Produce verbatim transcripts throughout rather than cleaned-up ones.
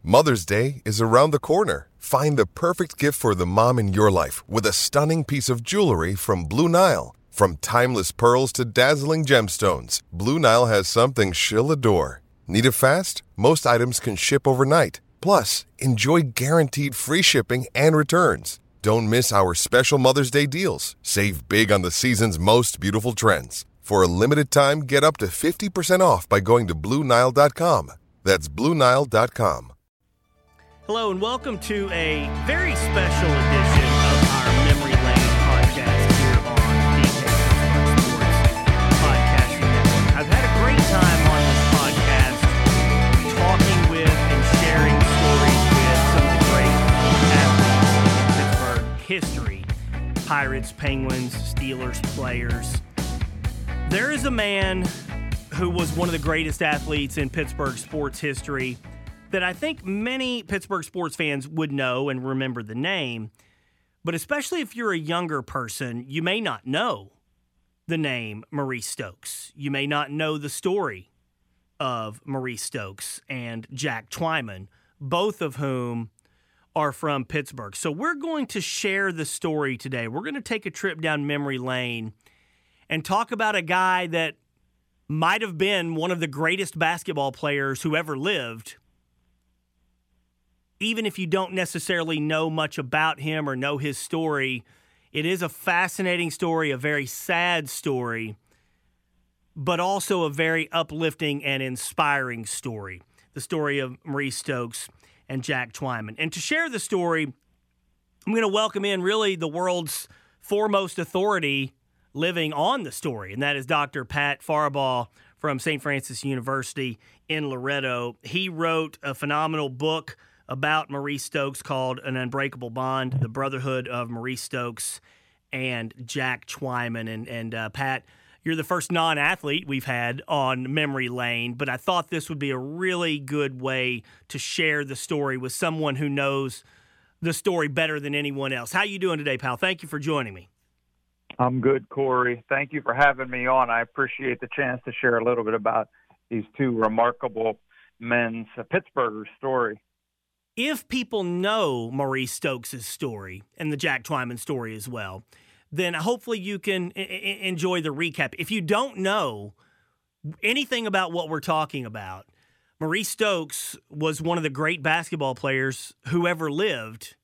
Mother's Day is around the corner. Find the perfect gift for the mom in your life with a stunning piece of jewelry from Blue Nile. From timeless pearls to dazzling gemstones, Blue Nile has something she'll adore. Need it fast? Most items can ship overnight. Plus, enjoy guaranteed free shipping and returns. Don't miss our special Mother's Day deals. Save big on the season's most beautiful trends. For a limited time, get up to fifty percent off by going to Blue Nile dot com. That's Blue Nile dot com. Hello and welcome to a very special edition of our Memory Lane podcast here on the Sports Podcast Network. I've had a great time on this podcast talking with and sharing stories with some of the great athletes in Pittsburgh history. Pirates, Penguins, Steelers players. There is a man who was one of the greatest athletes in Pittsburgh sports history that I think many Pittsburgh sports fans would know and remember the name, but especially if you're a younger person, you may not know the name Maurice Stokes. You may not know the story of Maurice Stokes and Jack Twyman, both of whom are from Pittsburgh. So we're going to share the story today. We're going to take a trip down memory lane and talk about a guy that might have been one of the greatest basketball players who ever lived, even if you don't necessarily know much about him or know his story. It is a fascinating story, a very sad story, but also a very uplifting and inspiring story. The story of Maurice Stokes and Jack Twyman. And to share the story, I'm going to welcome in really the world's foremost authority living on the story, and that is Doctor Pat Farabaugh from Saint Francis University in Loretto. He wrote a phenomenal book about Maurice Stokes called An Unbreakable Bond, The Brotherhood of Maurice Stokes and Jack Twyman. And, and uh, Pat, you're the first non-athlete we've had on Memory Lane, but I thought this would be a really good way to share the story with someone who knows the story better than anyone else. How you doing today, pal? Thank you for joining me. I'm good, Corey. Thank you for having me on. I appreciate the chance to share a little bit about these two remarkable men's uh, Pittsburgh story. If people know Maurice Stokes' story and the Jack Twyman story as well, then hopefully you can I- I enjoy the recap. If you don't know anything about what we're talking about, Maurice Stokes was one of the great basketball players who ever lived,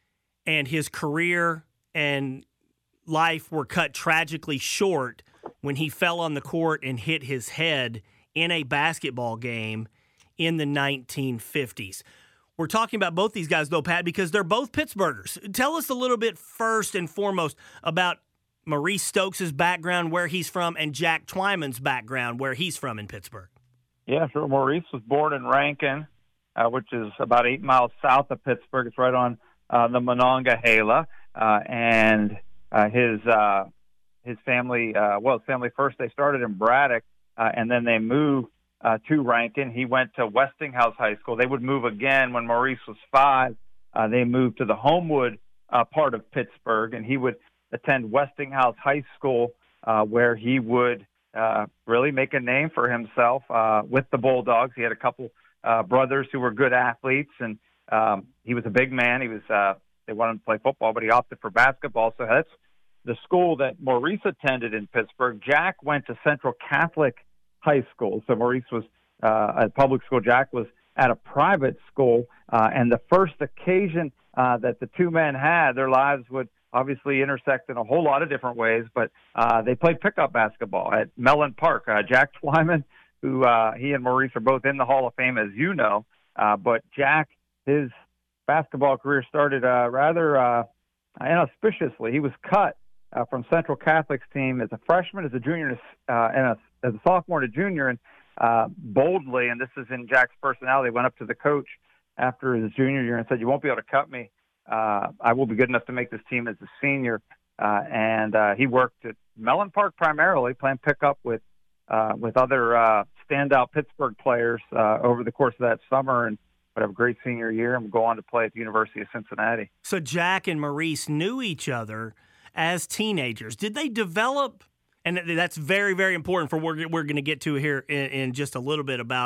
and his career and life were cut tragically short when he fell on the court and hit his head in a basketball game in the nineteen fifties. We're talking about both these guys, though, Pat, because they're both Pittsburghers. Tell us a little bit first and foremost about Maurice Stokes' background, where he's from, and Jack Twyman's background, where he's from in Pittsburgh. Yeah, sure. Maurice was born in Rankin, uh, which is about eight miles south of Pittsburgh. It's right on uh, the Monongahela, uh, and uh, his uh, his family, uh, well, his family first, they started in Braddock, uh, and then they moved Uh, to Rankin. He went to Westinghouse High School. They would move again when Maurice was five. Uh, they moved to the Homewood uh, part of Pittsburgh, and he would attend Westinghouse High School, uh, where he would uh, really make a name for himself uh, with the Bulldogs. He had a couple uh, brothers who were good athletes, and um, he was a big man. He was. Uh, they wanted him to play football, but he opted for basketball. So that's the school that Maurice attended in Pittsburgh. Jack went to Central Catholic High School. So Maurice was uh, at public school. Jack was at a private school. Uh, and the first occasion uh, that the two men had, their lives would obviously intersect in a whole lot of different ways, but uh, they played pickup basketball at Mellon Park. Uh, Jack Twyman, who uh, he and Maurice are both in the Hall of Fame, as you know, uh, but Jack, his basketball career started uh, rather uh, inauspiciously. He was cut uh, from Central Catholic's team as a freshman, as a junior, uh, and a as a sophomore to junior, and uh, boldly, and this is in Jack's personality, went up to the coach after his junior year and said, "You won't be able to cut me. Uh, I will be good enough to make this team as a senior." Uh, and uh, he worked at Mellon Park primarily, playing pickup with uh, with other uh, standout Pittsburgh players uh, over the course of that summer, and would have a great senior year and go on to play at the University of Cincinnati. So Jack and Maurice knew each other as teenagers. Did they develop? And that's very, very important for what we're, we're going to get to here in, in just a little bit about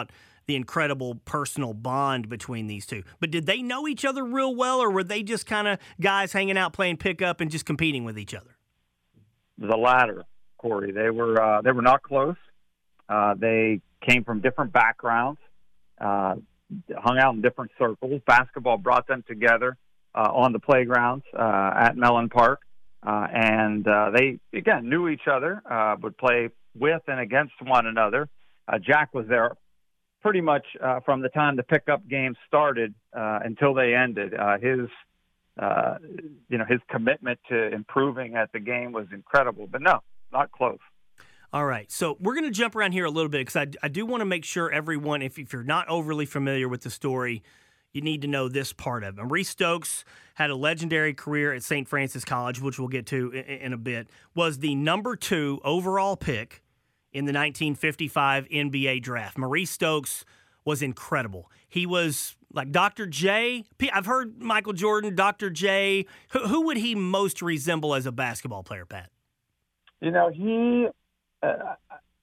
the incredible personal bond between these two. But did they know each other real well, or were they just kind of guys hanging out playing pickup and just competing with each other? The latter, Corey. They were uh, they were not close. Uh, they came from different backgrounds, uh, hung out in different circles. Basketball brought them together uh, on the playgrounds uh, at Mellon Park. Uh, and uh, they, again, knew each other, uh, would play with and against one another. Uh, Jack was there pretty much uh, from the time the pickup game started uh, until they ended. Uh, his, uh, you know, his commitment to improving at the game was incredible. But no, not close. All right, so we're going to jump around here a little bit because I, I do want to make sure everyone, if, if you're not overly familiar with the story, you need to know this part of it. Maurice Stokes had a legendary career at Saint Francis College, which we'll get to in, in a bit, was the number two overall pick in the nineteen fifty-five N B A draft. Maurice Stokes was incredible. He was like Doctor J. I've heard Michael Jordan, Doctor J. Who, who would he most resemble as a basketball player, Pat? You know, he... Uh,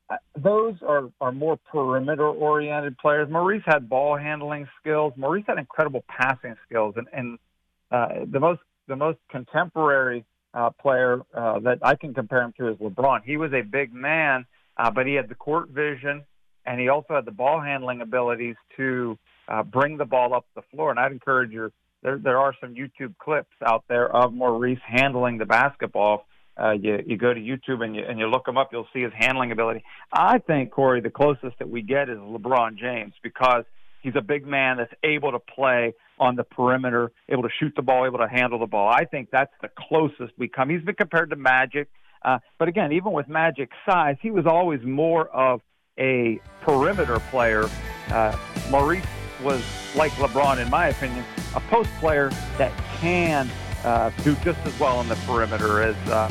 those are, are more perimeter-oriented players. Maurice had ball handling skills. Maurice had incredible passing skills, and, and uh, the most the most contemporary uh, player uh, that I can compare him to is LeBron. He was a big man, uh, but he had the court vision, and he also had the ball handling abilities to uh, bring the ball up the floor. And I'd encourage you. There there are some YouTube clips out there of Maurice handling the basketball. Uh, you, you go to YouTube and you, and you look him up, you'll see his handling ability. I think, Corey, the closest that we get is LeBron James because he's a big man that's able to play on the perimeter, able to shoot the ball, able to handle the ball. I think that's the closest we come. He's been compared to Magic. Uh, but, again, even with Magic's size, he was always more of a perimeter player. Uh, Maurice was, like LeBron, in my opinion, a post player that can – Uh, do just as well on the perimeter as uh...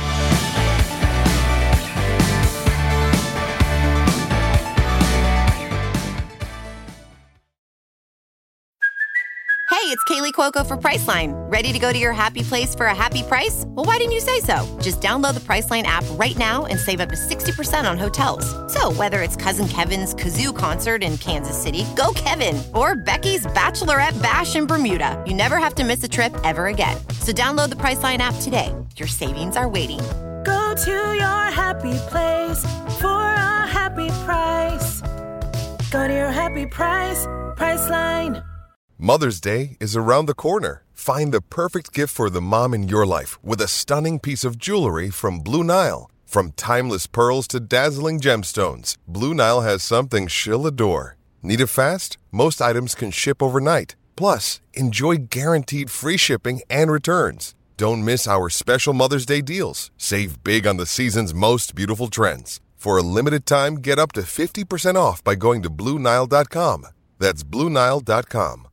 Hey, it's Kaylee Cuoco for Priceline. Ready to go to your happy place for a happy price? Well, why didn't you say so? Just download the Priceline app right now and save up to sixty percent on hotels. So whether it's Cousin Kevin's Kazoo Concert in Kansas City, go Kevin, or Becky's Bachelorette Bash in Bermuda, you never have to miss a trip ever again. So download the Priceline app today. Your savings are waiting. Go to your happy place for a happy price. Go to your happy price, Priceline. Mother's Day is around the corner. Find the perfect gift for the mom in your life with a stunning piece of jewelry from Blue Nile. From timeless pearls to dazzling gemstones, Blue Nile has something she'll adore. Need it fast? Most items can ship overnight. Plus, enjoy guaranteed free shipping and returns. Don't miss our special Mother's Day deals. Save big on the season's most beautiful trends. For a limited time, get up to fifty percent off by going to Blue Nile dot com. That's Blue Nile dot com.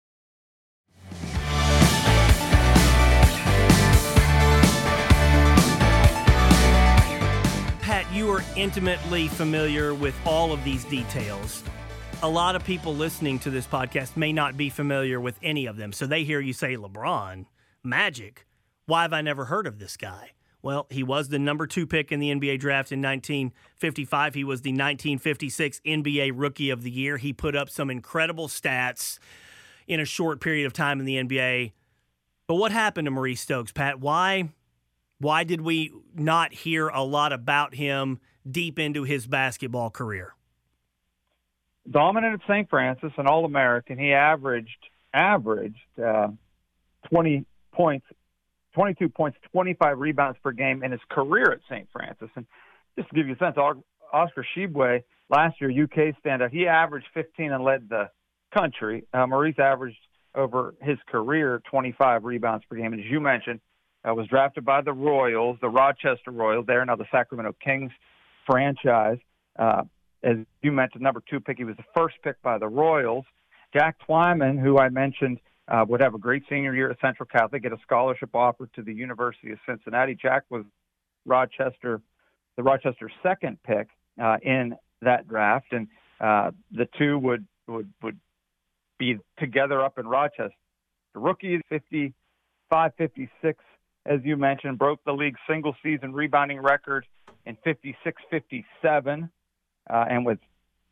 You are intimately familiar with all of these details. A lot of people listening to this podcast may not be familiar with any of them. So they hear you say LeBron, Magic. Why have I never heard of this guy? Well, he was the number two pick in the N B A draft in nineteen fifty-five. He was the nineteen fifty-six N B A Rookie of the Year. He put up some incredible stats in a short period of time in the N B A. But what happened to Maurice Stokes, Pat? Why... Why did we not hear a lot about him deep into his basketball career? Dominant at Saint Francis, an All-American. He averaged averaged uh, twenty points, twenty-two points, twenty-five rebounds per game in his career at Saint Francis. And just to give you a sense, Oscar Tshiebwe, last year, U K standout, he averaged fifteen and led the country. Uh, Maurice averaged over his career twenty-five rebounds per game. And as you mentioned, Uh, was drafted by the Royals, the Rochester Royals. They're now the Sacramento Kings franchise. Uh, as you mentioned, number two pick. He was the first pick by the Royals. Jack Twyman, who I mentioned, uh, would have a great senior year at Central Catholic, get a scholarship offer to the University of Cincinnati. Jack was Rochester, the Rochester second pick uh, in that draft, and uh, the two would, would would be together up in Rochester. The rookie, fifty-five fifty-six. As you mentioned, broke the league's single-season rebounding record in fifty-six fifty-seven, uh, and with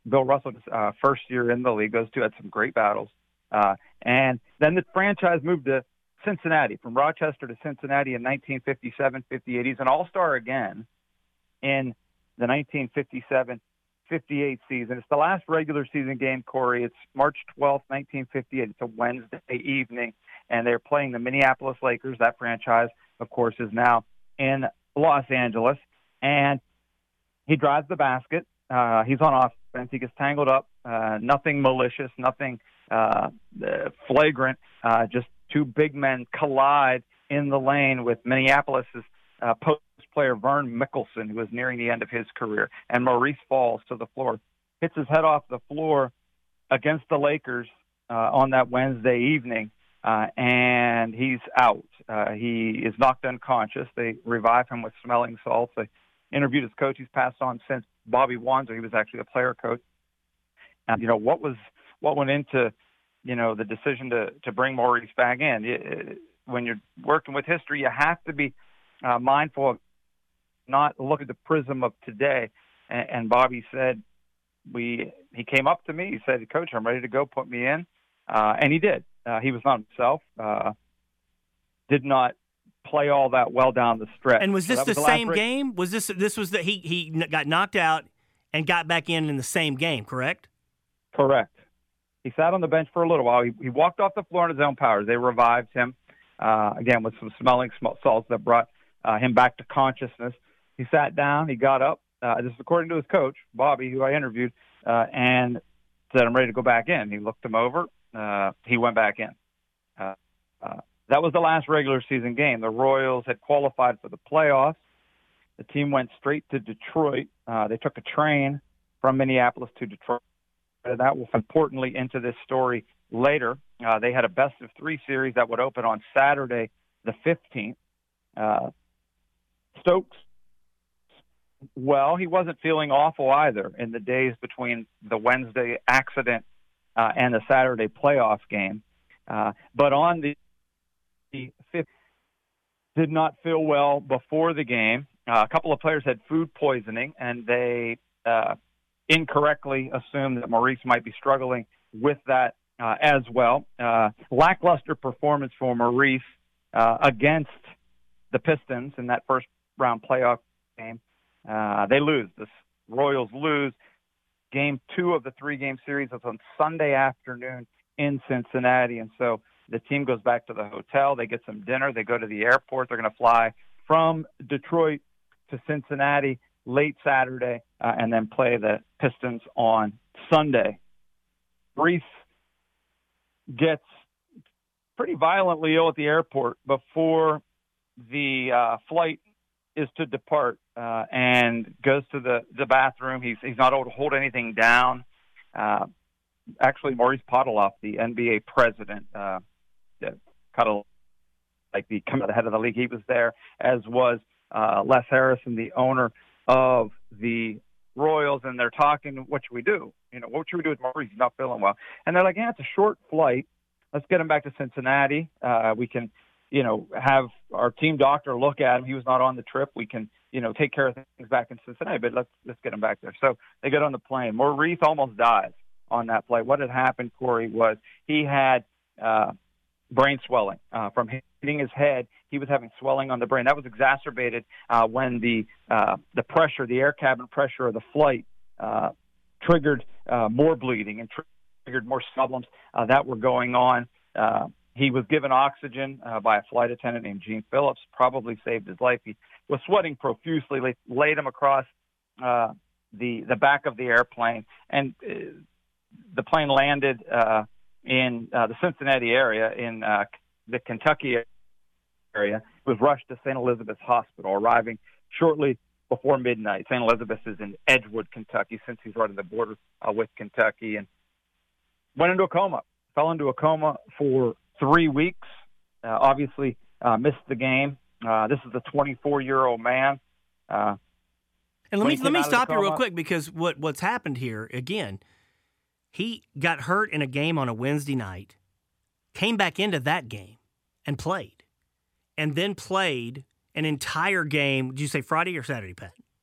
Bill Russell, uh, first year in the league, those two had some great battles. Uh, and then the franchise moved to Cincinnati, from Rochester to Cincinnati in nineteen fifty-seven fifty-eight. He's an all-star again in the nineteen fifty-seven fifty-eight season. It's the last regular season game, Corey. It's March twelfth, nineteen fifty-eight. It's a Wednesday evening, and they're playing the Minneapolis Lakers. That franchise, of course, is now in Los Angeles. And he drives the basket. Uh, he's on offense. He gets tangled up. Uh, nothing malicious, nothing uh, flagrant, uh, just two big men collide in the lane with Minneapolis's uh, post player Vern Mickelson, who was nearing the end of his career. And Maurice falls to the floor, hits his head off the floor against the Lakers uh, on that Wednesday evening, uh, and he's out. Uh, he is knocked unconscious. They revive him with smelling salts. They interviewed his coach. He's passed on since, Bobby Wanzer. He was actually a player coach. And, you know, what was what went into, you know, the decision to, to bring Maurice back in? It, when you're working with history, you have to be uh, mindful of not look at the prism of today. And, and Bobby said, we he came up to me. He said, Coach, I'm ready to go. Put me in. Uh, and he did. Uh, he was not himself. Uh, did not play all that well down the stretch. And was this so the, was the same game? Was this this was the he he got knocked out and got back in in the same game? Correct. Correct. He sat on the bench for a little while. He, he walked off the floor on his own powers. They revived him uh, again with some smelling salts that brought uh, him back to consciousness. He sat down. He got up. Uh, this is according to his coach, Bobby, who I interviewed, uh, and said, I'm ready to go back in. He looked him over. Uh, he went back in. Uh, uh, that was the last regular season game. The Royals had qualified for the playoffs. The team went straight to Detroit. Uh, they took a train from Minneapolis to Detroit. That will importantly into this story later. Uh, they had a best of three series that would open on Saturday the fifteenth. Uh, Stokes, well, he wasn't feeling awful either in the days between the Wednesday accident uh, and the Saturday playoff game. Uh, but on the, the fifth, did not feel well before the game. Uh, a couple of players had food poisoning, and they uh, incorrectly assumed that Maurice might be struggling with that uh, as well. Uh, lackluster performance for Maurice uh, against the Pistons in that first round playoff game. Uh, they lose. The Royals lose. Game two of the three-game series is on Sunday afternoon in Cincinnati, and so the team goes back to the hotel. They get some dinner. They go to the airport. They're going to fly from Detroit to Cincinnati late Saturday uh, and then play the Pistons on Sunday. Maurice gets pretty violently ill at the airport before the uh, flight is to depart uh, and goes to the, the bathroom. He's he's not able to hold anything down. Uh, actually, Maurice Podoloff, the N B A president, uh, kind of like the, the head of the league, he was there, as was uh, Les Harrison, the owner of the Royals, and they're talking, what should we do? You know, what should we do with Maurice? He's not feeling well. And they're like, yeah, it's a short flight. Let's get him back to Cincinnati. Uh, we can, you know, have our team doctor look at him. He was not on the trip. We can, you know, take care of things back in Cincinnati, but let's let's get him back there. So they get on the plane. Maurice almost dies on that flight. What had happened, Corey, was he had uh, brain swelling uh, from hitting his head. He was having swelling on the brain. That was exacerbated uh, when the uh, the pressure, the air cabin pressure of the flight uh, triggered uh, more bleeding and tr- triggered more problems uh, that were going on. Uh, He was given oxygen uh, by a flight attendant named Gene Phillips, probably saved his life. He was sweating profusely. They laid him across uh, the the back of the airplane, and uh, the plane landed uh, in uh, the Cincinnati area, in uh, the Kentucky area. He was rushed to Saint Elizabeth's Hospital, arriving shortly before midnight. Saint Elizabeth is in Edgewood, Kentucky, since he's right on the border uh, with Kentucky, and went into a coma, fell into a coma for three weeks, uh, obviously uh, missed the game. Uh, this is a twenty-four-year-old man. Uh, and let me let me stop you real quick, because what, what's happened here, again, he got hurt in a game on a Wednesday night, came back into that game and played, and then played an entire game. Did you say Friday or Saturday, Pat?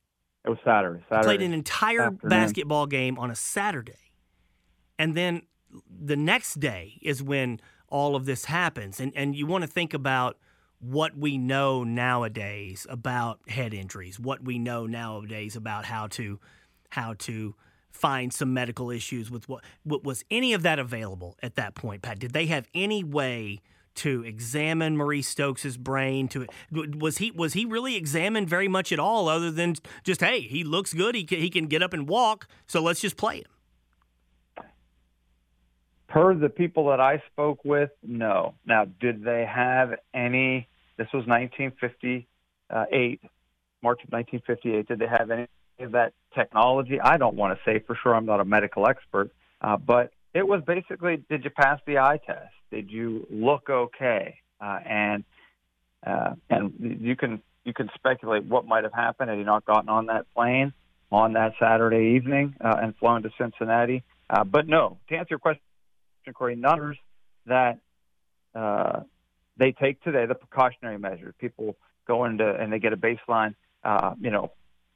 It was Saturday. Saturday. Played an entire afternoon. basketball game on a Saturday. And then the next day is when all of this happens. And and you want to think about what we know nowadays about head injuries, what we know nowadays about how to how to find some medical issues with what, what was any of that available at that point, Pat? Did they have any way to examine Maurice Stokes' brain? To was he was he really examined very much at all, other than just, hey, he looks good, he can, he can get up and walk, so let's just play him? Per the people that I spoke with, no. Now, did they have any? This was nineteen fifty-eight, March of nineteen fifty-eight. Did they have any of that technology? I don't want to say for sure. I'm not a medical expert, uh, but it was basically, did you pass the eye test? Did you look okay? Uh, and uh, and you can you can speculate what might have happened had he not gotten on that plane on that Saturday evening uh, and flown to Cincinnati. Uh, but no, to answer your question, Corey, numbers that uh, they take today, the precautionary measures. People go into and they get a baseline, uh, you know,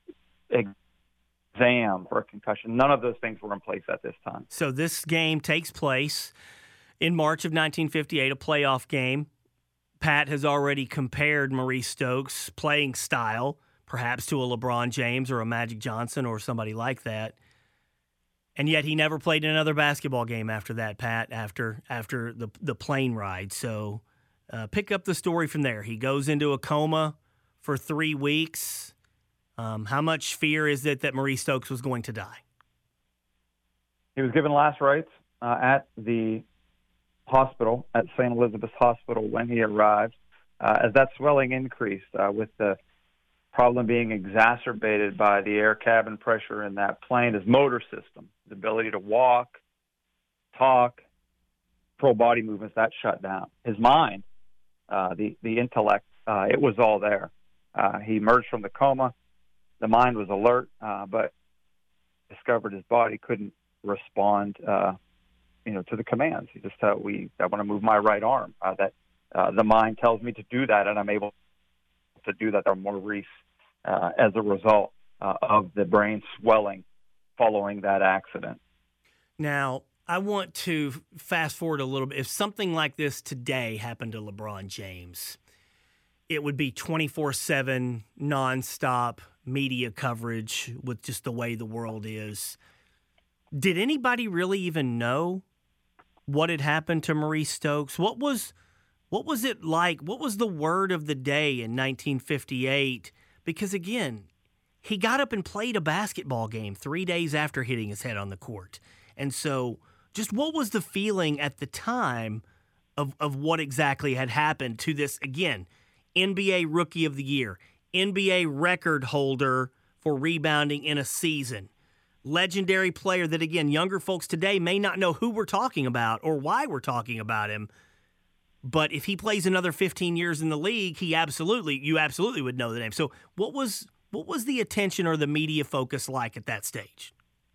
exam for a concussion. None of those things were in place at this time. So this game takes place in March of nineteen fifty-eight, a playoff game. Pat has already compared Maurice Stokes' playing style, perhaps to a LeBron James or a Magic Johnson or somebody like that. And yet he never played another basketball game after that, Pat, after after the the plane ride. So uh, pick up the story from there. He goes into a coma for three weeks. Um, how much fear is it that Maurice Stokes was going to die? He was given last rites uh, at the hospital, at Saint Elizabeth's Hospital, when he arrived. Uh, as that swelling increased, uh, with the problem being exacerbated by the air cabin pressure in that plane, his motor system, his ability to walk, talk, control body movements, that shut down. His mind, uh, the, the intellect, uh, it was all there. Uh, he emerged from the coma. The mind was alert, uh, but discovered his body couldn't respond, uh, you know, to the commands. He just said, "We, I want to move my right arm." Uh, that uh, the mind tells me to do that, and I'm able to do that. Or Maurice, uh, as a result uh, of the brain swelling following that accident. Now, I want to fast forward a little bit. If something like this today happened to LeBron James, it would be twenty-four seven, nonstop media coverage with just the way the world is. Did anybody really even know what had happened to Maurice Stokes? What was what was it like? What was the word of the day in nineteen fifty-eight? Because, again, he got up and played a basketball game three days after hitting his head on the court. And so just what was the feeling at the time of, of what exactly had happened to this, again, N B A Rookie of the Year, N B A record holder for rebounding in a season, legendary player that, again, younger folks today may not know who we're talking about or why we're talking about him. But if he plays another fifteen years in the league, he absolutely, you absolutely would know the name. So what was what was the attention or the media focus like at that stage?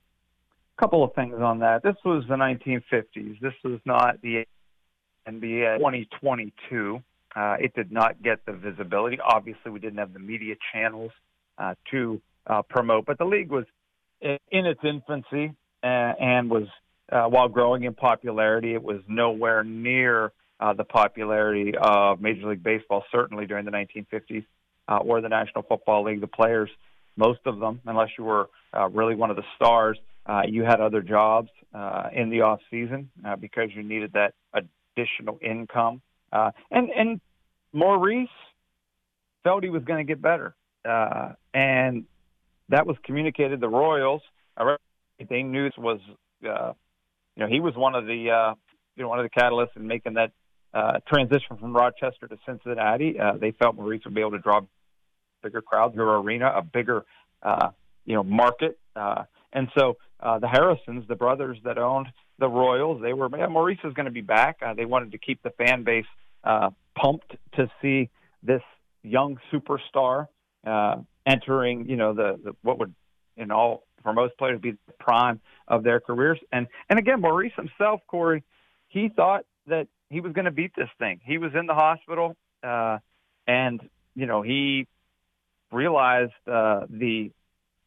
A couple of things on that. This was the nineteen fifties. This was not the N B A twenty twenty-two. Uh, it did not get the visibility. Obviously, we didn't have the media channels uh, to uh, promote, but the league was in its infancy uh, and was, uh, while growing in popularity, it was nowhere near uh, the popularity of Major League Baseball, certainly during the nineteen fifties, uh, or the National Football League. The players, most of them, unless you were uh, really one of the stars, uh, you had other jobs uh, in the off season uh, because you needed that additional income. Uh, and, and Maurice felt he was going to get better. Uh, and that was communicated to the Royals. They knew this was, uh, you know, he was one of the, uh, you know, one of the catalysts in making that uh, transition from Rochester to Cincinnati. Uh, they felt Maurice would be able to draw bigger crowds, bigger arena, a bigger, uh, you know, market. Uh, and so uh, the Harrisons, the brothers that owned the Royals, they were, yeah, Maurice is going to be back. Uh, they wanted to keep the fan base uh, pumped to see this young superstar uh, entering, you know, the, the what would, in all, for most players, be the prime of their careers. And, and again, Maurice himself, Corey, he thought that he was going to beat this thing. He was in the hospital, uh, and, you know, he realized uh, the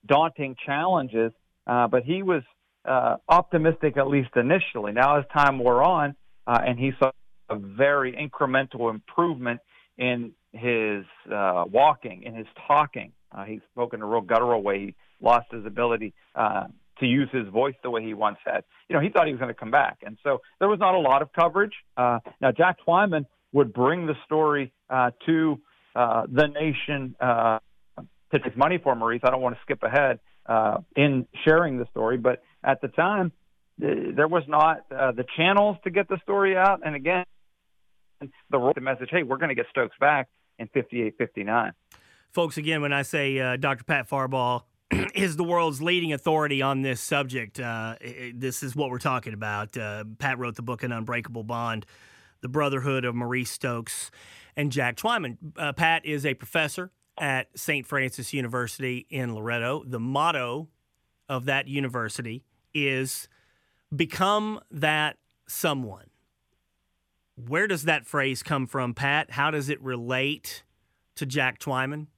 daunting challenges, uh, but he was uh, optimistic, at least initially. Now, as time wore on, uh, and he saw a very incremental improvement in his uh, walking, in his talking. Uh, he spoke in a real guttural way. He lost his ability uh, to use his voice the way he once had. You know, he thought he was going to come back. And so there was not a lot of coverage. Uh, now, Jack Twyman would bring the story uh, to uh, the nation uh, to take money for Maurice. I don't want to skip ahead uh, in sharing the story, but at the time, th- there was not uh, the channels to get the story out. And again, the, the message, hey, we're going to get Stokes back in fifty-eight fifty-nine. Folks, again, when I say uh, Doctor Pat Farbaugh is the world's leading authority on this subject, uh, it, this is what we're talking about. Uh, Pat wrote the book An Unbreakable Bond, The Brotherhood of Maurice Stokes and Jack Twyman. Uh, Pat is a professor at Saint Francis University in Loretto. The motto of that university is become that someone. Where does that phrase come from, Pat? How does it relate to Jack Twyman?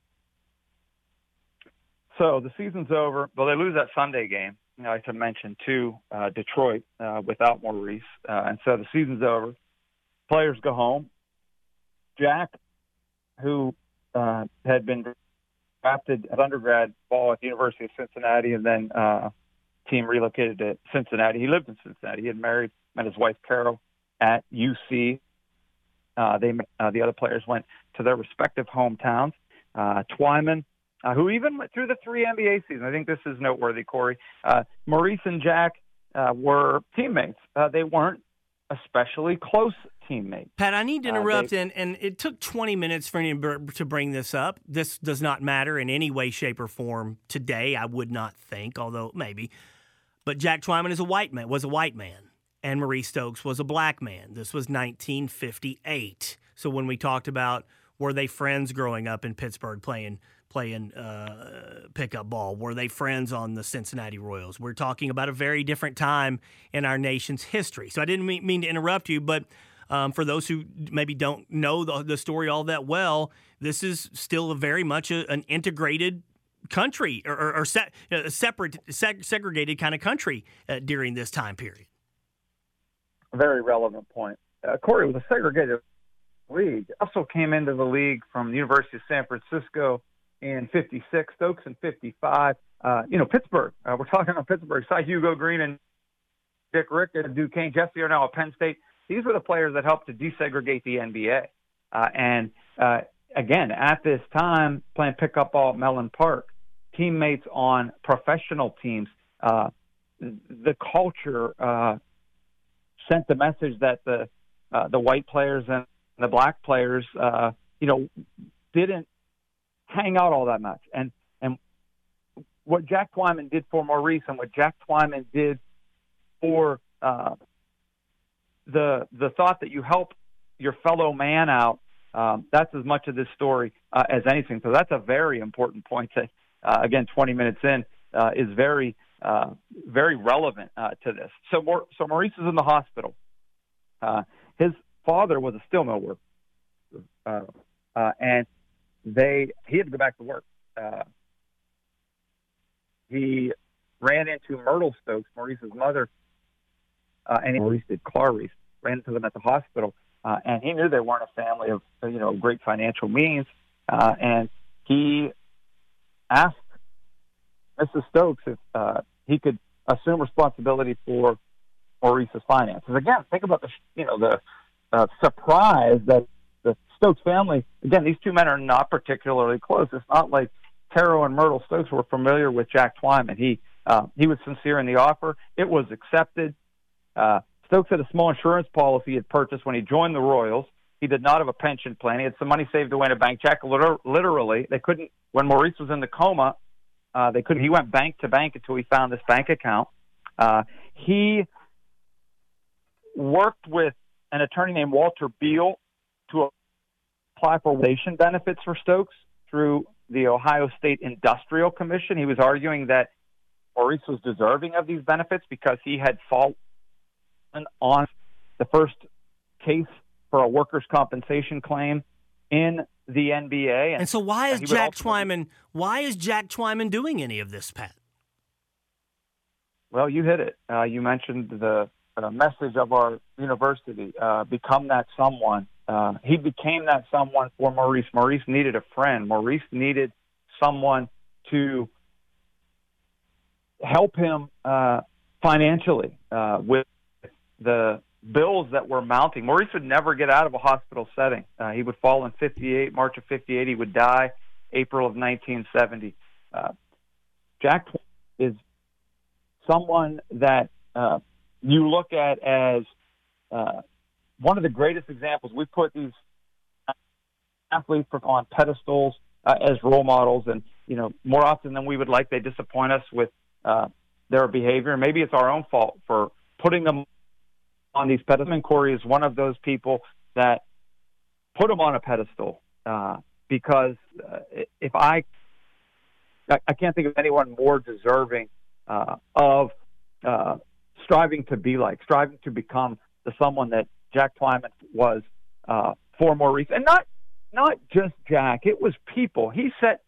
So the season's over. Well, they lose that Sunday game, you know, like I mentioned, to uh, Detroit uh, without Maurice. Uh, and so the season's over. Players go home. Jack, who uh, had been drafted at undergrad ball at the University of Cincinnati and then uh, team relocated to Cincinnati. He lived in Cincinnati. He had married, met his wife, Carol, at U C. Uh, they uh, the other players went to their respective hometowns. Uh, Twyman, uh, who even went through the three N B A seasons. I think this is noteworthy, Corey. Uh, Maurice and Jack uh, were teammates. Uh, they weren't especially close teammates. Pat, I need to interrupt, uh, they, and, and it took twenty minutes for me to bring this up. This does not matter in any way, shape, or form today, I would not think, although maybe. But Jack Twyman is a white man, was a white man. And Maurice Stokes was a black man. This was nineteen fifty-eight. So when we talked about were they friends growing up in Pittsburgh playing playing uh, pickup ball, were they friends on the Cincinnati Royals? We're talking about a very different time in our nation's history. So I didn't mean, mean to interrupt you, but um, for those who maybe don't know the, the story all that well, this is still a very much a, an integrated country or, or, or se- a separate, seg- segregated kind of country uh, during this time period. Very relevant point. Uh, Corey, was a segregated league. Also came into the league from the University of San Francisco in fifty-six, Stokes in fifty-five. Uh, you know, Pittsburgh. Uh, we're talking about Pittsburgh. Cy Hugo Green and Dick Rick at Duquesne. Jesse Arnell at Penn State. These were the players that helped to desegregate the N B A. Uh, and, uh, again, at this time, playing pickup ball at Mellon Park, teammates on professional teams, uh, the culture uh, sent the message that the uh, the white players and the black players, uh, you know, didn't hang out all that much. And and what Jack Twyman did for Maurice and what Jack Twyman did for uh, the the thought that you help your fellow man out, um, that's as much of this story uh, as anything. So that's a very important point that, uh, again, twenty minutes in, uh, is very Uh, very relevant uh, to this. So, more, so Maurice is in the hospital. Uh, his father was a steel mill worker, uh, uh, and they he had to go back to work. Uh, he ran into Myrtle Stokes, Maurice's mother, uh, and Maurice did Clarice, ran into them at the hospital, uh, and he knew they weren't a family of you know great financial means, uh, and he asked Missus Stokes if uh, he could assume responsibility for Maurice's finances. Again, think about the you know the uh, surprise that the Stokes family. Again, these two men are not particularly close. It's not like Taro and Myrtle Stokes were familiar with Jack Twyman. He uh, he was sincere in the offer. It was accepted. Uh, Stokes had a small insurance policy he had purchased when he joined the Royals. He did not have a pension plan. He had some money saved away in a bank. Jack liter- literally, they couldn't when Maurice was in the coma. Uh, they couldn't. He went bank to bank until he found this bank account. Uh, he worked with an attorney named Walter Beal to apply for relation benefits for Stokes through the Ohio State Industrial Commission. He was arguing that Maurice was deserving of these benefits because he had fallen on the first case for a workers' compensation claim in the N B A. And, and so why is uh, Jack ultimately... Twyman? Why is Jack Twyman doing any of this, Pat? Well, you hit it. Uh, you mentioned the uh, message of our university: uh, become that someone. Uh, he became that someone for Maurice. Maurice needed a friend. Maurice needed someone to help him uh, financially uh, with the bills that were mounting. Maurice would never get out of a hospital setting. Uh, he would fall in fifty-eight, March of fifty-eight. He would die April of nineteen seventy. Uh, Jack is someone that uh, you look at as uh, one of the greatest examples. We put these athletes on pedestals uh, as role models, and you know, more often than we would like, they disappoint us with uh, their behavior. Maybe it's our own fault for putting them on these pedestals. And Corey is one of those people that put him on a pedestal uh, because uh, if I, I can't think of anyone more deserving uh, of uh, striving to be like, striving to become the someone that Jack Twyman was uh, for Maurice, and not not just Jack. It was people. He set.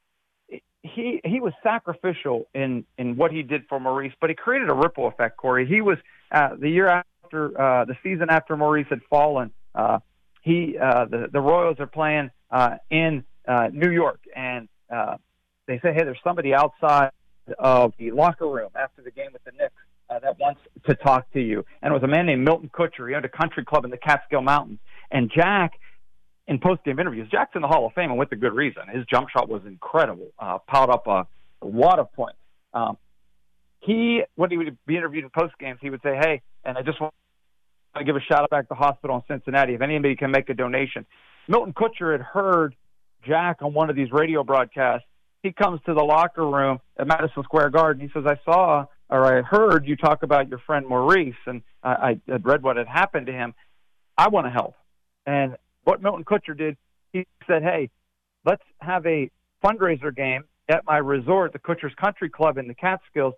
He he was sacrificial in, in what he did for Maurice, but he created a ripple effect, Corey. He was uh, the year after uh, the season after Maurice had fallen. Uh, he uh, the the Royals are playing uh, in uh, New York, and uh, they say, hey, there's somebody outside of the locker room after the game with the Knicks uh, that wants to talk to you. And it was a man named Milton Kutcher. He owned a country club in the Catskill Mountains, and Jack. In post-game interviews, Jack's in the Hall of Fame, and with a good reason. His jump shot was incredible, uh, piled up a, a lot of points. Um, he, when he would be interviewed in post-games, he would say, hey, and I just want to give a shout-out back to the hospital in Cincinnati. If anybody can make a donation. Milton Kutcher had heard Jack on one of these radio broadcasts. He comes to the locker room at Madison Square Garden. He says, I saw or I heard you talk about your friend Maurice, and I, I had read what had happened to him. I want to help. And what Milton Kutcher did, he said, hey, let's have a fundraiser game at my resort, the Kutcher's Country Club in the Catskills.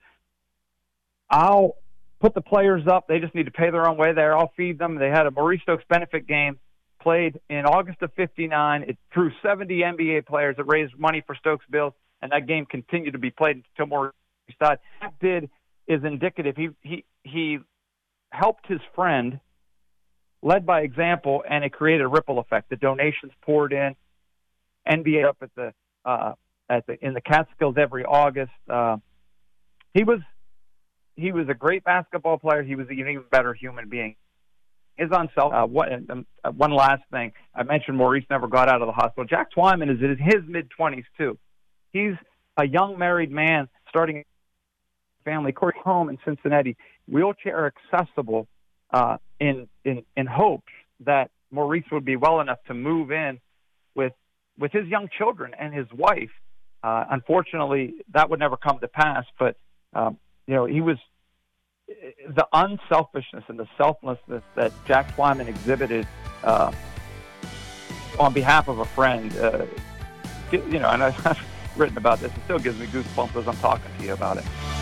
I'll put the players up. They just need to pay their own way there. I'll feed them. They had a Maurice Stokes benefit game played in August of fifty-nine. It drew seventy N B A players. It raised money for Stokes Bills, and that game continued to be played until Maurice died. What that did is indicative. He, he, he helped his friend, led by example, and it created a ripple effect. The donations poured in. N B A up at the uh, at the in the Catskills every August. Uh, he was he was a great basketball player. He was an even better human being. His unself. Uh, one, um, uh, one last thing. I mentioned Maurice never got out of the hospital. Jack Twyman is in his mid twenties too. He's a young married man starting a family. Corey home in Cincinnati, wheelchair accessible. Uh, in, in in hopes that Maurice would be well enough to move in with with his young children and his wife. Uh, unfortunately, that would never come to pass. But um, you know, he was the unselfishness and the selflessness that Jack Twyman exhibited uh, on behalf of a friend. Uh, you know, and I've written about this. It still gives me goosebumps as I'm talking to you about it.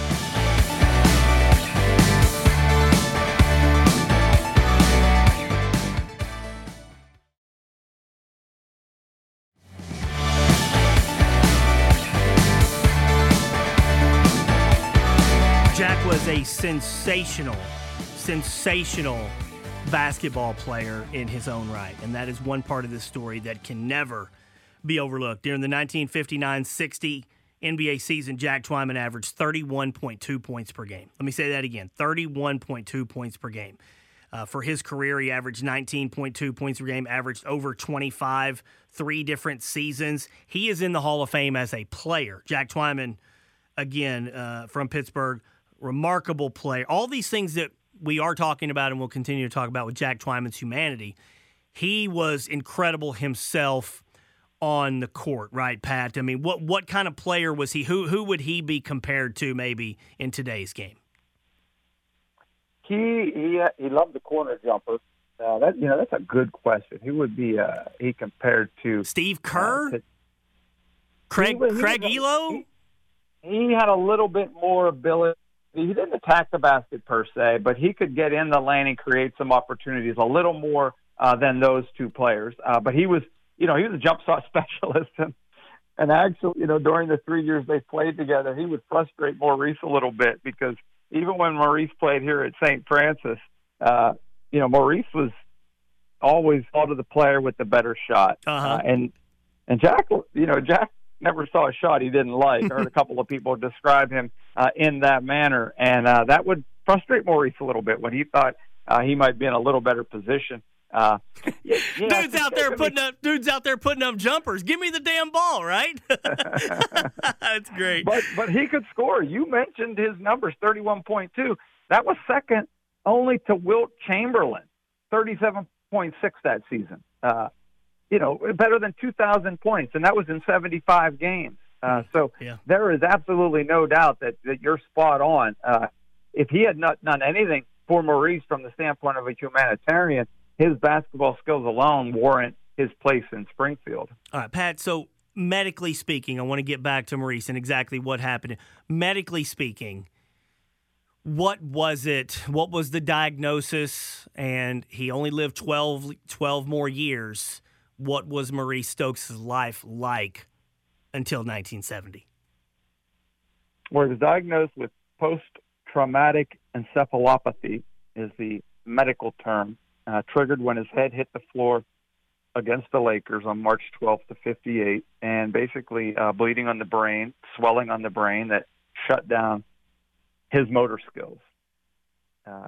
Jack was a sensational, sensational basketball player in his own right, and that is one part of this story that can never be overlooked. During the nineteen fifty-nine sixty N B A season, Jack Twyman averaged thirty-one point two points per game. Let me say that again, thirty-one point two points per game. Uh, for his career, he averaged nineteen point two points per game, averaged over twenty-five, three different seasons. He is in the Hall of Fame as a player. Jack Twyman, again, uh, from Pittsburgh, remarkable player. All these things that we are talking about and will continue to talk about with Jack Twyman's humanity, he was incredible himself on the court, right, Pat? I mean, what what kind of player was he? Who who would he be compared to maybe in today's game? He he uh, he loved the corner jumper. Uh, that you know that's a good question. Who would be uh, he compared to? Steve Kerr, uh, to, Craig he, he Craig was, Elo. He, he had a little bit more ability. He didn't attack the basket per se, but he could get in the lane and create some opportunities a little more uh, than those two players. Uh, but he was you know, he was a jump shot specialist. And, and actually, you know, during the three years they played together, he would frustrate Maurice a little bit because even when Maurice played here at Saint Francis, uh, you know, Maurice was always thought of the player with the better shot. Uh-huh. Uh, and and Jack, you know, Jack never saw a shot he didn't like. I heard a couple of people describe him uh, in that manner. And uh, that would frustrate Maurice a little bit when he thought uh, he might be in a little better position. Uh, yeah, yeah, dudes out there putting up, dudes out there putting up jumpers. Give me the damn ball, right? That's great. But but he could score. You mentioned his numbers, thirty-one point two. That was second only to Wilt Chamberlain, thirty-seven point six that season. Uh, you know, better than two thousand points, and that was in seventy-five games. Uh, so yeah. There is absolutely no doubt that, that you're spot on. Uh, if he had not done anything for Maurice from the standpoint of a humanitarian, his basketball skills alone warrant his place in Springfield. All right, Pat, so medically speaking, I want to get back to Maurice and exactly what happened. Medically speaking, what was it? What was the diagnosis? And he only lived twelve, twelve more years. What was Maurice Stokes' life like until nineteen seventy? Well, he was diagnosed with post-traumatic encephalopathy is the medical term. Uh, triggered when his head hit the floor against the Lakers on March twelfth to fifty-eight, and basically uh, bleeding on the brain, swelling on the brain that shut down his motor skills. Uh,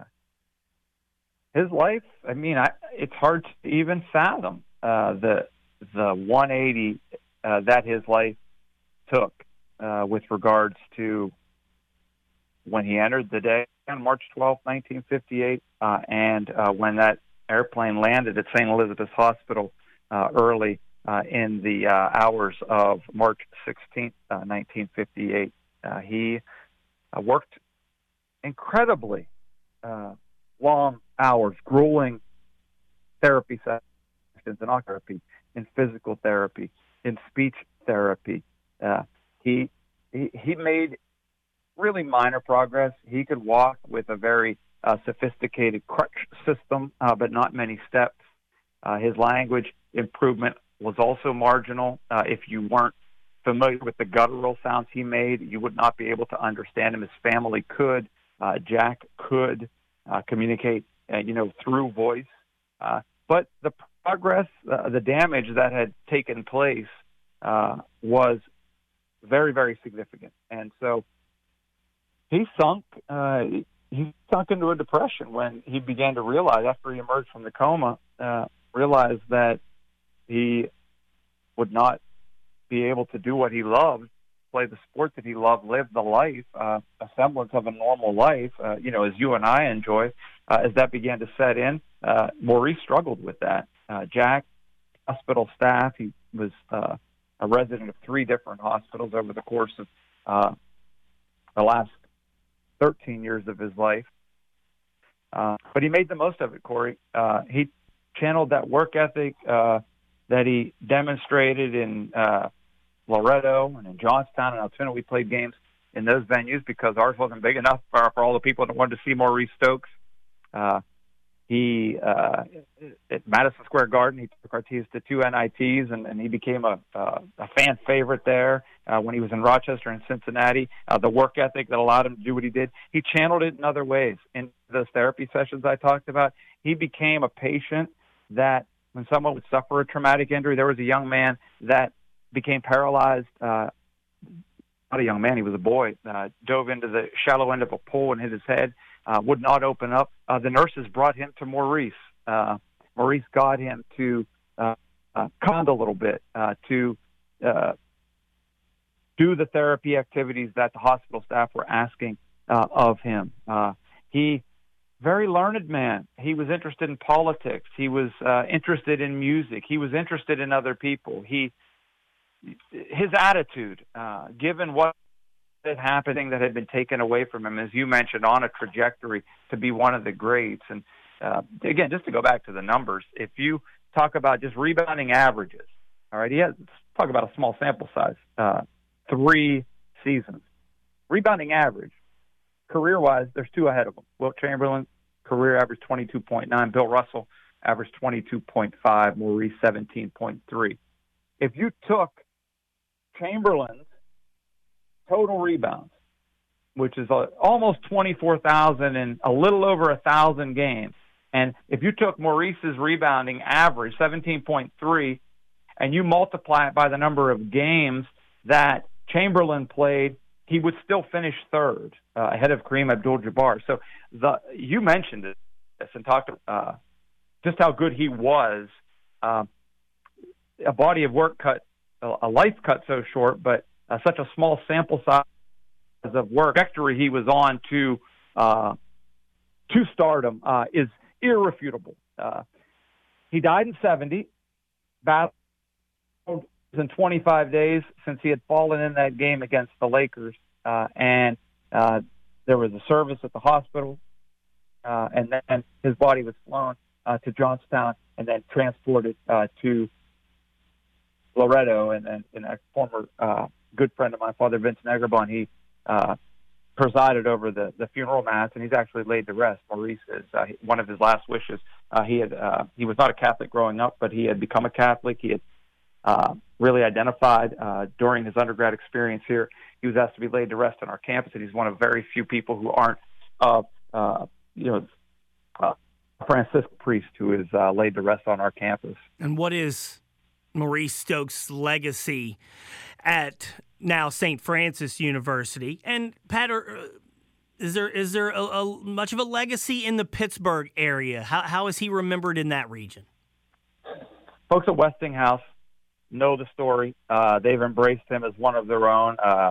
his life, I mean, I, it's hard to even fathom uh, the the one eighty uh, that his life took uh, with regards to when he entered the day on March twelfth, nineteen fifty-eight, uh, and uh, when that airplane landed at Saint Elizabeth's Hospital uh, early uh, in the uh, hours of March sixteenth, uh, nineteen fifty-eight. Uh, he uh, worked incredibly uh, long hours, grueling therapy sessions in therapy, in physical therapy, in speech therapy. Uh, he, he he made really minor progress. He could walk with a very Uh, sophisticated crutch system, uh, but not many steps. Uh, his language improvement was also marginal. Uh, if you weren't familiar with the guttural sounds he made, you would not be able to understand him. His family could. Uh, Jack could uh, communicate, uh, you know, through voice. Uh, but the progress, uh, the damage that had taken place uh, was very, very significant. And so he sunk. Uh, He sunk into a depression when he began to realize, after he emerged from the coma, uh, realized that he would not be able to do what he loved, play the sport that he loved, live the life, uh, a semblance of a normal life, uh, you know, as you and I enjoy. Uh, as that began to set in, uh, Maurice struggled with that. Uh, Jack, hospital staff, he was uh, a resident of three different hospitals over the course of uh, the last thirteen years of his life. Uh, but he made the most of it, Corey. Uh, he channeled that work ethic uh, that he demonstrated in uh, Loretto and in Johnstown and Altoona. We played games in those venues because ours wasn't big enough for, for all the people that wanted to see Maurice Stokes. Uh, he, uh, at Madison Square Garden, he took our teams to two N I Ts, and, and he became a, uh, a fan favorite there. Uh, when he was in Rochester and Cincinnati, uh, the work ethic that allowed him to do what he did, he channeled it in other ways. In those therapy sessions I talked about, he became a patient that when someone would suffer a traumatic injury, there was a young man that became paralyzed, uh, not a young man, he was a boy, uh, dove into the shallow end of a pool and hit his head, uh, would not open up. Uh, the nurses brought him to Maurice. Uh, Maurice got him to uh, uh, calm a little bit, uh, to uh, do the therapy activities that the hospital staff were asking uh, of him. Uh, he, very learned man. He was interested in politics. He was uh, interested in music. He was interested in other people. He, his attitude, uh, given what had happened that had been taken away from him, as you mentioned, on a trajectory to be one of the greats. And uh, again, just to go back to the numbers, if you talk about just rebounding averages, all right, he has, talk about a small sample size, uh, three seasons. Rebounding average, career-wise, there's two ahead of him. Wilt Chamberlain, career average twenty-two point nine. Bill Russell, average twenty-two point five. Maurice, seventeen point three. if you took Chamberlain's total rebounds, which is uh, almost twenty-four thousand in a little over a thousand games, and if you took Maurice's rebounding average, seventeen point three, and you multiply it by the number of games that Chamberlain played, he would still finish third uh, ahead of Kareem Abdul-Jabbar. So the you mentioned this and talked uh, just how good he was. Uh, a body of work cut, a life cut so short, but uh, such a small sample size of work, trajectory he was on to uh, to stardom uh, is irrefutable. Uh, he died in seventy, battled in twenty-five days since he had fallen in that game against the Lakers, uh, and uh, there was a service at the hospital, uh, and then his body was flown uh, to Johnstown and then transported uh, to Loretto, and, and, and a former uh, good friend of mine, Father Vincent Egerbon, he uh, presided over the, the funeral mass, and he's actually laid to rest. Maurice is uh, one of his last wishes. Uh, he had uh, he was not a Catholic growing up, but he had become a Catholic. He had uh, really identified uh, during his undergrad experience here. He was asked to be laid to rest on our campus, and he's one of very few people who aren't, uh, uh, you know, uh, a Franciscan priest who is uh, laid to rest on our campus. And what is Maurice Stokes' legacy at now Saint Francis University? And Pat, are, is there is there a, a, much of a legacy in the Pittsburgh area? How how is he remembered in that region? Folks at Westinghouse know the story. Uh, they've embraced him as one of their own, uh,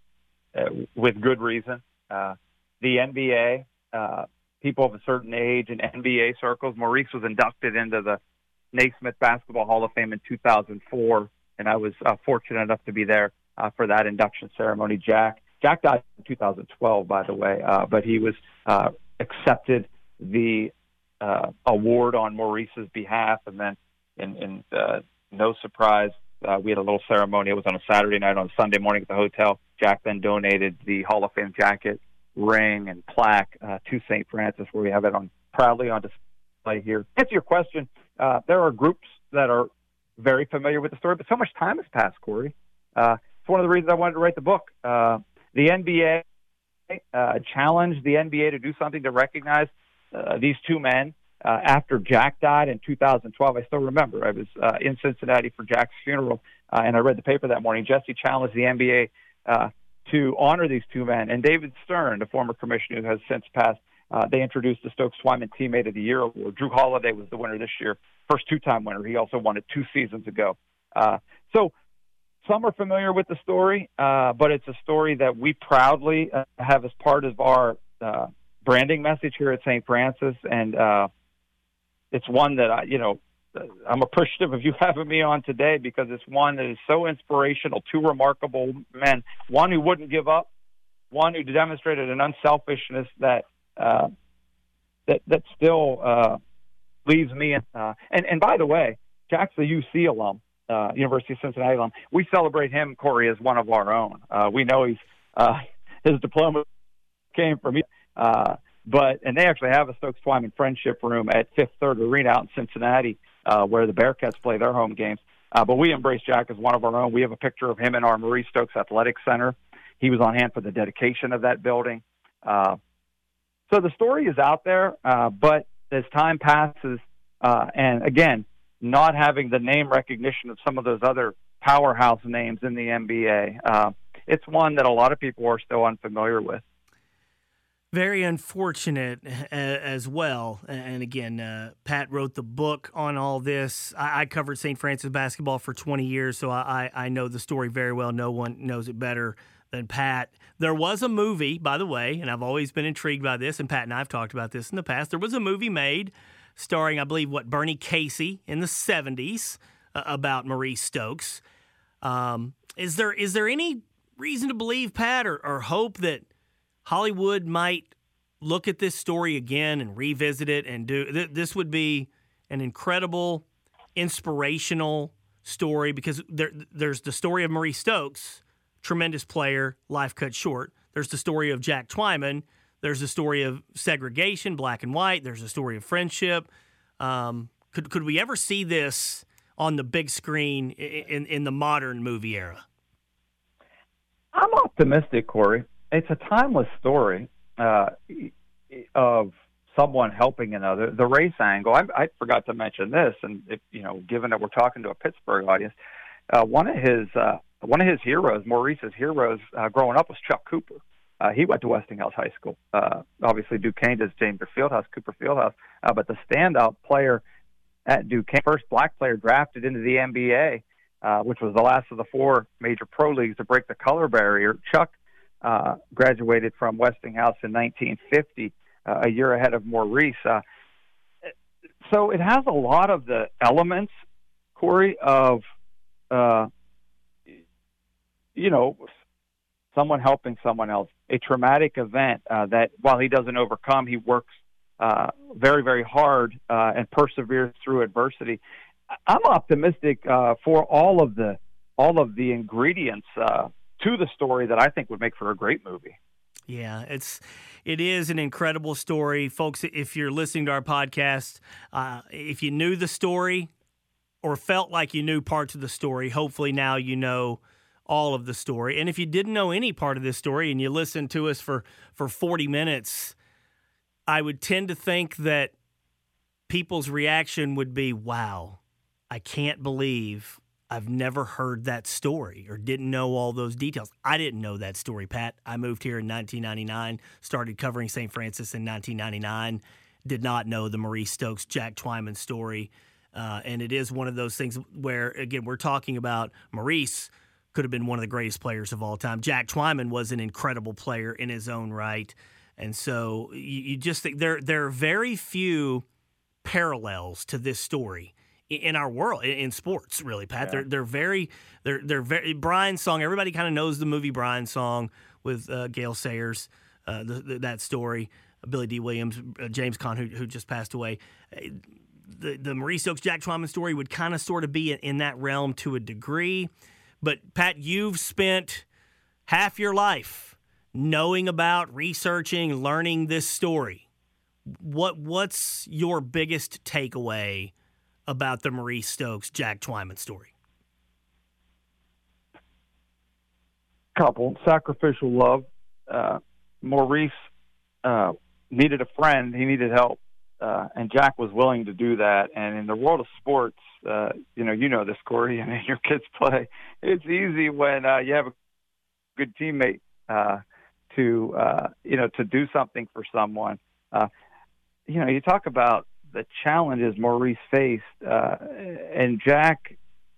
with good reason. Uh, the N B A, uh, people of a certain age in N B A circles, Maurice was inducted into the Naismith Basketball Hall of Fame in two thousand four, and I was uh, fortunate enough to be there uh, for that induction ceremony. Jack Jack died in two thousand twelve, by the way, uh, but he was uh, accepted the uh, award on Maurice's behalf, and then in, in uh, no surprise, uh, we had a little ceremony. It was on a Saturday night. On a Sunday morning at the hotel, Jack then donated the Hall of Fame jacket, ring, and plaque uh, to Saint Francis, where we have it on proudly on display here. To answer your question, uh, there are groups that are very familiar with the story, but so much time has passed, Corey. Uh, it's one of the reasons I wanted to write the book. Uh, the N B A uh, challenged the N B A to do something to recognize uh, these two men. Uh, after Jack died in two thousand twelve, I still remember. I was uh, in Cincinnati for Jack's funeral, uh, and I read the paper that morning. Jesse challenged the N B A uh, to honor these two men. And David Stern, the former commissioner who has since passed, uh, they introduced the Stokes-Twyman Teammate of the Year award. Drew Holiday was the winner this year, first two-time winner. He also won it two seasons ago. Uh, so some are familiar with the story, uh, but it's a story that we proudly uh, have as part of our uh, branding message here at Saint Francis, and uh, it's one that I, you know, I'm appreciative of you having me on today, because it's one that is so inspirational. Two remarkable men, one who wouldn't give up, one who demonstrated an unselfishness that uh, that that still uh, leaves me. In, uh, and and by the way, Jack's a U C alum, uh, University of Cincinnati alum. We celebrate him, Corey, as one of our own. Uh, we know he's uh, his diploma came from. Uh, But and they actually have a Stokes-Twyman Friendship Room at Fifth Third Arena out in Cincinnati, uh, where the Bearcats play their home games. Uh, but we embrace Jack as one of our own. We have a picture of him in our Maurice Stokes Athletic Center. He was on hand for the dedication of that building. Uh, so the story is out there, uh, but as time passes, uh, and again, not having the name recognition of some of those other powerhouse names in the N B A, uh, it's one that a lot of people are still unfamiliar with. Very unfortunate as well. And again, uh, Pat wrote the book on all this. I, I covered Saint Francis basketball for twenty years, so I, I know the story very well. No one knows it better than Pat. There was a movie, by the way, and I've always been intrigued by this, and Pat and I have talked about this in the past. There was a movie made starring, I believe, what, Bernie Casey in the seventies uh, about Maurice Stokes. Um, is there is there any reason to believe, Pat, or, or hope that Hollywood might look at this story again and revisit it and do th- this would be an incredible, inspirational story, because there, there's the story of Maurice Stokes, tremendous player, life cut short. There's the story of Jack Twyman. There's the story of segregation, black and white. There's a story of friendship. Um, could could we ever see this on the big screen in, in the modern movie era? I'm optimistic, Corey. It's a timeless story uh, of someone helping another. The race angle, I, I forgot to mention this, and if, you know, given that we're talking to a Pittsburgh audience, uh, one of his uh, one of his heroes, Maurice's heroes, uh, growing up was Chuck Cooper. Uh, he went to Westinghouse High School. Uh, obviously, Duquesne does James Fieldhouse, Cooper Fieldhouse, uh, but the standout player at Duquesne, first black player drafted into the N B A, uh, which was the last of the four major pro leagues to break the color barrier. Chuck uh, graduated from Westinghouse in nineteen fifty, uh, a year ahead of Maurice. Uh, so it has a lot of the elements, Corey, of, uh, you know, someone helping someone else, a traumatic event uh, that while he doesn't overcome, he works uh, very, very hard uh, and perseveres through adversity. I'm optimistic uh, for all of the all of the ingredients uh, to the story that I think would make for a great movie. Yeah, it's it is an incredible story, folks. If you're listening to our podcast, uh, if you knew the story or felt like you knew parts of the story, hopefully now you know all of the story. And if you didn't know any part of this story and you listened to us for, for forty minutes, I would tend to think that people's reaction would be, wow, I can't believe I've never heard that story or didn't know all those details. I didn't know that story, Pat. I moved here in nineteen ninety-nine, started covering Saint Francis in nineteen ninety-nine, did not know the Maurice Stokes, Jack Twyman story. Uh, and it is one of those things where, again, we're talking about Maurice could have been one of the greatest players of all time. Jack Twyman was an incredible player in his own right. And so you, you just think there, there are very few parallels to this story in our world, in sports, really, Pat. Yeah. They're they're very they're they're very Brian's song. Everybody kind of knows the movie Brian's Song with uh, Gale Sayers, uh, the, the, that story. Billy D. Williams, uh, James Caan, who who just passed away. The the Maurice Stokes Jack Twyman story would kind of sort of be in, in that realm to a degree. But Pat, you've spent half your life knowing about, researching, learning this story. What what's your biggest takeaway about the Maurice Stokes Jack Twyman story? Couple, sacrificial love. Uh, Maurice uh, needed a friend. He needed help. Uh, and Jack was willing to do that. And in the world of sports, uh, you know, you know this, Corey, and your kids play. It's easy when uh, you have a good teammate uh, to, uh, you know, to do something for someone. Uh, you know, you talk about the challenges Maurice faced, uh, and Jack,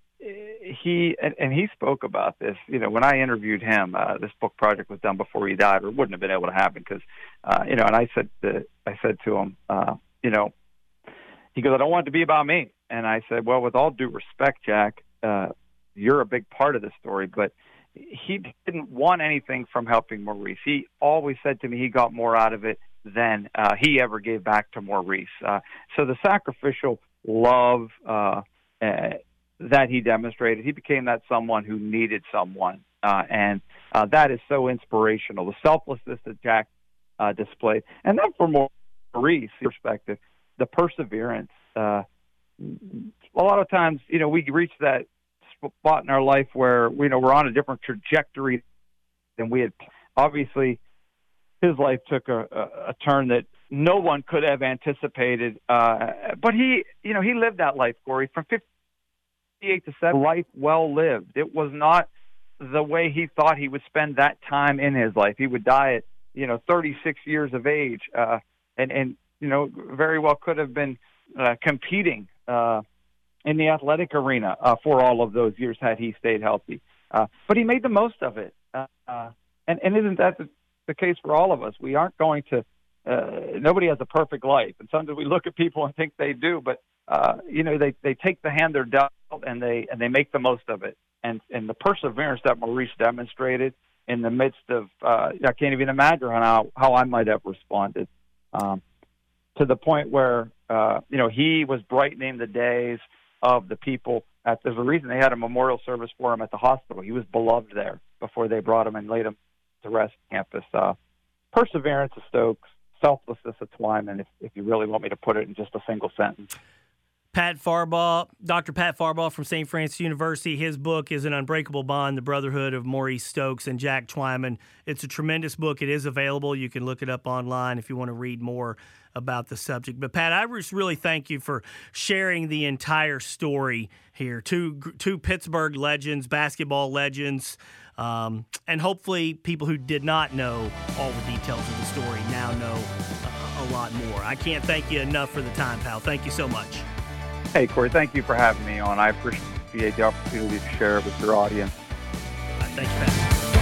he and, and he spoke about this. You know, when I interviewed him, uh, this book project was done before he died, or it wouldn't have been able to happen because, uh, you know. And I said, to, I said to him, uh, you know, he goes, I don't want it to be about me. And I said, well, with all due respect, Jack, uh, you're a big part of the story, but he didn't want anything from helping Maurice. He always said to me he got more out of it than uh, he ever gave back to Maurice. Uh, so the sacrificial love uh, uh, that he demonstrated, he became that someone who needed someone. Uh, and uh, that is so inspirational, the selflessness that Jack uh, displayed. And then for Maurice, perspective, the perseverance. Uh, a lot of times, you know, we reach that spot in our life where, you know, we're on a different trajectory than we had. Obviously, his life took a, a, a turn that no one could have anticipated. Uh, but he, you know, he lived that life, Corey, from fifty-eight to seventy, life well lived. It was not the way he thought he would spend that time in his life. He would die at, you know, thirty-six years of age, uh, and, and, you know, very well could have been uh, competing uh, in the athletic arena uh, for all of those years had he stayed healthy. Uh, but he made the most of it. Uh, uh, and, and isn't that the, the case for all of us? We aren't going to, uh, nobody has a perfect life. And sometimes we look at people and think they do, but, uh, you know, they, they take the hand they're dealt and they, and they make the most of it. And, and the perseverance that Maurice demonstrated in the midst of, uh, I can't even imagine how, how I might have responded, um, to the point where, uh, you know, he was brightening the days of the people. At, there's a reason they had a memorial service for him at the hospital. He was beloved there before they brought him and laid him to rest campus. Uh, perseverance of Stokes, selflessness of Twyman, if, if you really want me to put it in just a single sentence. Pat Farbaugh, Doctor Pat Farbaugh from Saint Francis University. His book is An Unbreakable Bond, The Brotherhood of Maurice Stokes and Jack Twyman. It's a tremendous book. It is available. You can look it up online if you want to read more about the subject. But, Pat, I just really thank you for sharing the entire story here. Two, two Pittsburgh legends, basketball legends, um, and hopefully people who did not know all the details of the story now know a, a lot more. I can't thank you enough for the time, pal. Thank you so much. Hey, Corey, thank you for having me on. I appreciate the opportunity to share with your audience. All right, thank you, Pat.